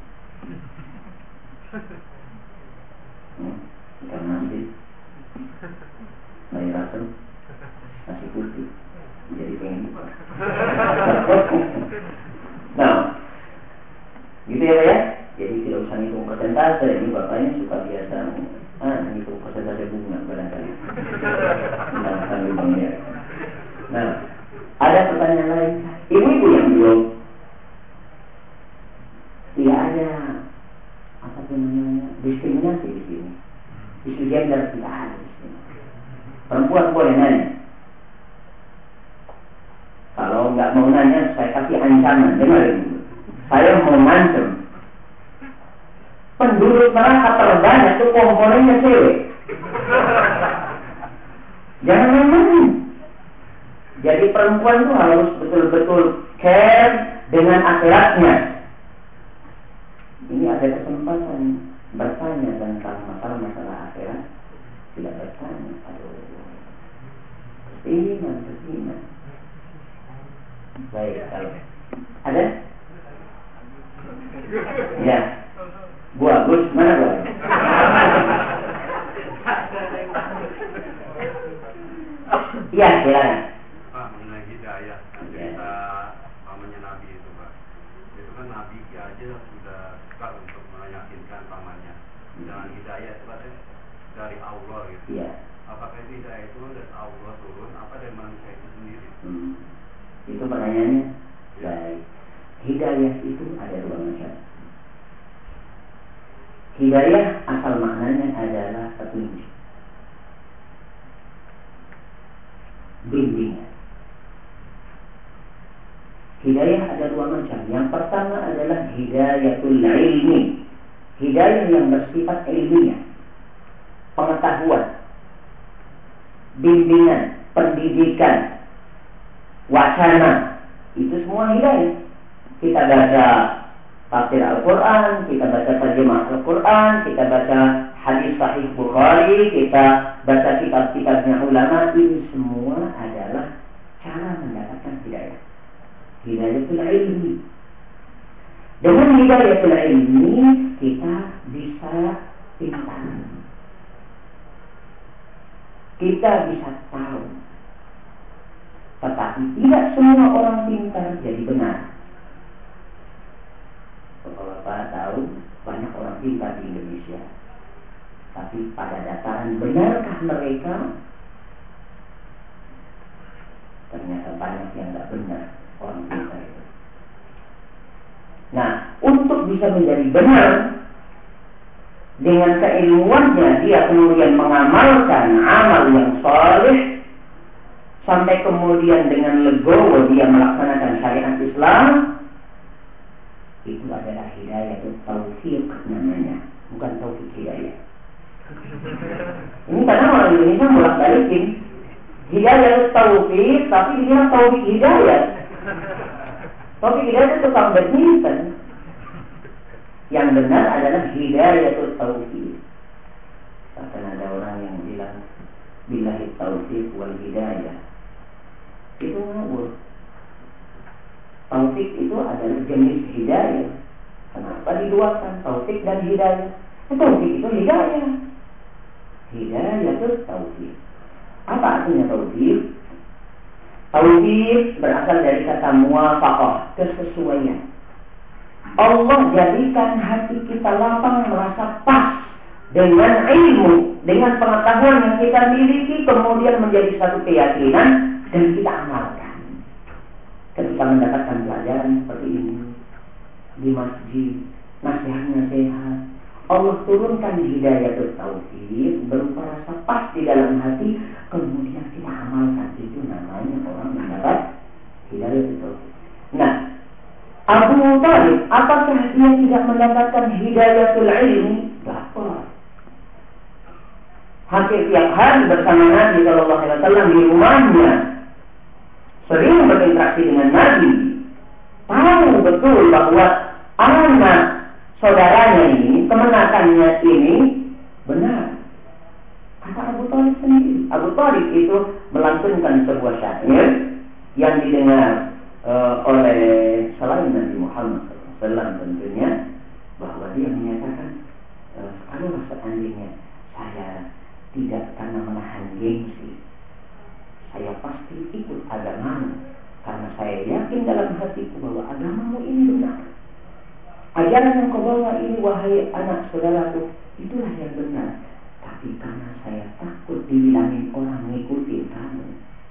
Ikan nasi, sayur asam, nasi putih, jadi pengen lupa. Nah, gitu ya Pak ya. Jadi tidak usah ngitung persentase. Ini bapaknya suka biasa ngitung persentase bunga barangkali. Nah, ada pertanyaan lain. Ibu-ibu yang belum, tidak ada diskriminasi di sini. Isu gender tidak ada di sini. Perempuan boleh nanya. Kalau nggak mau nanya, saya kasih ancaman. Dengar ibu. Saya mau ngancam. Penduduk neraka terbanyak itu komponennya cewek. Jangan main-main. Jadi perempuan itu harus betul-betul care dengan akhiratnya. Ini ada kesempatan bertanya tentang masalah akhirat, tidak bertanya. Aduh, kesinan. Baik, kalau ada? Ya. Bu Agus, mana Bu? Iya, silakan. Pak, mengenai hidayah, cerita pamannya Nabi itu Pak. Itu kan Nabi aja sudah suka untuk meyakinkan pamannya. Dengan hidayah itu Pak, dari Allah gitu. Iya. Apakah itu hidayah itu dari Allah turun, apa dari manusia itu sendiri? Itu pertanyaannya. Baik. Hidayah itu ada dua macam. Hidayah asal maknanya adalah petunjuk, bimbingan. Hidayah ada dua macam. Yang pertama adalah hidayatul ilmi, hidayah yang bersifat ilmiah, pengetahuan, bimbingan, pendidikan, wacana. Itu semua hidayah. Kita baca tafsir Al-Quran, kita baca terjemah Al-Quran, kita baca hadis Sahih Bukhari, kita baca kitab-kitabnya ulama, ini semua adalah cara mendapatkan hidayah. Hidayatul ilmi. Dengan hidayatul ilmi kita bisa pintar. Kita bisa tahu. Tetapi tidak semua orang pintar jadi benar. Bapak tahu banyak orang pintar di Indonesia. Tapi pada dataran benarkah mereka? Ternyata banyak yang tidak benar orang pintar itu. Nah, untuk bisa menjadi benar, dengan keilmuannya dia kemudian mengamalkan amal yang saleh, sampai kemudian dengan legowo dia melaksanakan syariat Islam, itu adalah hidayah atau taufik namanya, bukan taufik hidayah. Ini karena orang Indonesia bolak-balikin hidayah itu taufik, tapi dia taufik hidayah. Taufik hidayah itu tukang badminton. Yang benar adalah hidayah itu taufik. Bahkan ada orang yang bilang billahi taufik wal hidayah. Itu ngawur. Taufik itu adalah jenis hidayah. Kenapa diduakan taufik dan hidayah? Taufik itu hidayah. Hidayah itu taufik. Apa artinya taufik? Taufik berasal dari kata muwafaqah, kesesuaian. Allah jadikan hati kita lapang, merasa pas dengan ilmu, dengan pengetahuan yang kita miliki, kemudian menjadi satu keyakinan dan kita amalkan. Ketika mendapatkan pelajaran seperti ini di masjid, nasihat-nasihat, Allah turunkan hidayah taufik berupa rasa pas di dalam hati, kemudian kita amalkan. Itu namanya orang mendapat hidayah taufik. Nah, Abu Thalib, apakah dia tidak mendapatkan hidayatul ilmi? Dapat. Hampir tiap hari bersama Nabi SAW di rumahnya, sering berinteraksi dengan Nabi, tahu betul bahwa anak saudaranya ini, kemenakannya ini benar. Kata Abu Thalib sendiri. Abu Thalib itu melantunkan sebuah syair yang didengar oleh selain Nabi Muhammad SAW tentunya, bahwa dia menyatakan, kalau seandainya saya tidak karena menahan gengsi, saya pasti ikut agamamu, karena saya yakin dalam hatiku bahwa agamamu ini benar. Ajaran yang kau bawa ini, wahai anak saudaraku, itulah yang benar. Tapi karena saya takut dibilangin orang ngikutin kamu,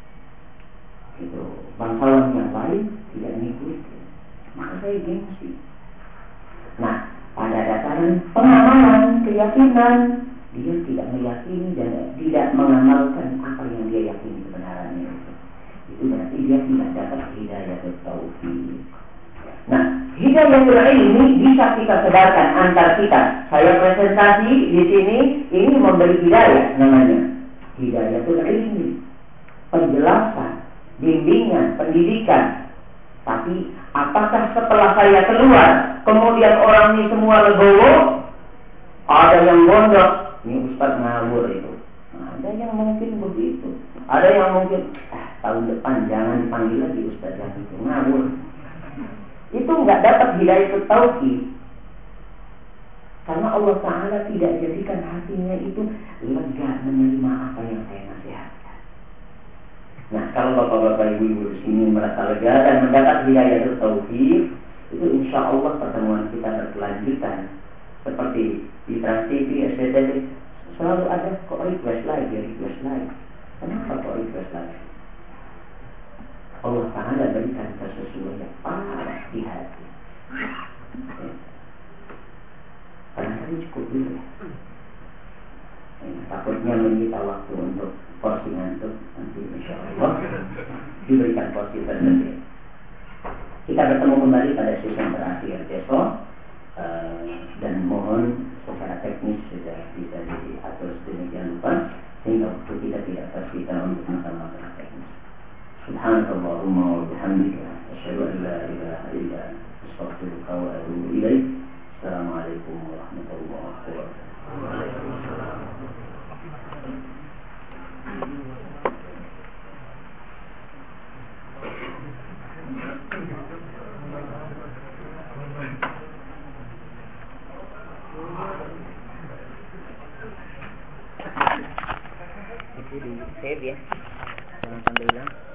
itu bangsawan yang lain tidak ngikutin, maka saya gengsi. Nah, pada dataran pengamalan, keyakinan, dia tidak meyakini dan tidak mengamalkan apa yang dia yakini kebenarannya itu berarti dia tidak dapat hidayah taufik. Nah, hidayatul ilmi bisa kita sebarkan antar kita. Saya presentasi di sini, ini memberi hidayah namanya. Hidayatul ilmi, penjelasan, bimbingan, pendidikan. Tapi apakah setelah saya keluar, kemudian orang ini semua legowo? Ada yang gondok, ini Ustaz ngawur itu. Ada yang mungkin begitu. Ada yang mungkin tahun depan jangan dipanggil lagi Ustaz yang itu, ngawur. Itu nggak dapat hidayah taufik. Karena Allah Ta'ala tidak jadikan hatinya itu lega menerima apa yang saya nasihatkan. Nah, kalau bapak-bapak ibu-ibu di sini merasa lega dan mendapat hidayah taufik, itu insya Allah pertemuan kita berkelanjutan. Seperti di Trans TV, SCTV, selalu ada kok request lagi. Kenapa kok request lagi? Allah Ta'ala berikan sesuatu yang pas di hati. Kadang-kadang cukup dulu ya. Takutnya menyita waktu untuk porsi ngantuk. Nanti insya Allah diberikan porsi tersebut. Kita bertemu kembali pada sesi terakhir besok, dan mohon secara teknis sudah bisa diatur sedemikian rupa sehingga waktu kita tidak tersita untuk masalah teknis. Subhanallahumma wa bihamdika asyhadu an la ilaha illa anta astaghfiruka wa atubu ilaik. Assalamualaikum warahmatullahi wabarakatuh. dia.